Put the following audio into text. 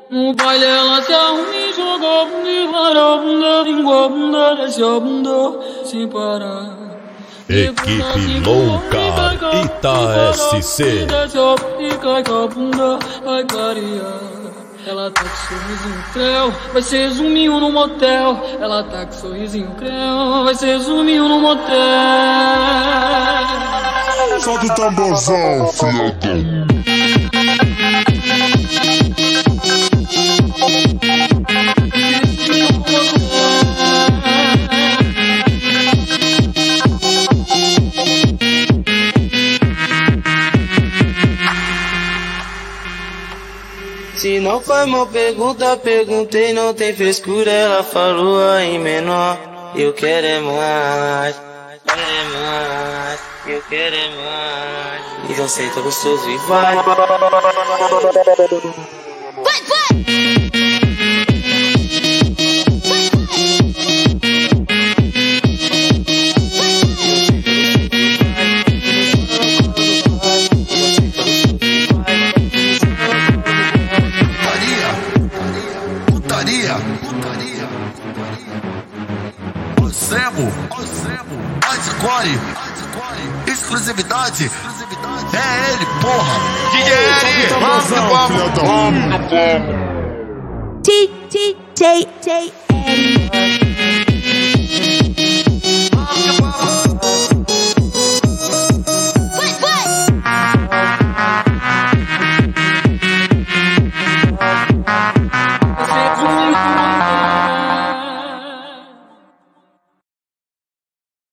No baile ela se arruma e joga a bunda e vara a bunda, vingou a bunda, desce a bunda, sem parar. Equipe Louca Ita SC. Desce a bunda e cai com a bunda, vai clarear. Ela tá com sorrisinho creu, vai ser zoominho no motel. Ela tá com sorrisinho creu, vai ser zoominho no motel. Solta o tamborzão, fiadão. Se não foi uma pergunta, perguntei, não tem frescura. Ela falou aí menor, eu quero é mais, eu quero é mais. Então senta gostoso e vai. Hardcore, exclusividade, é ele, porra. DJ Eri, vamos no como. DJ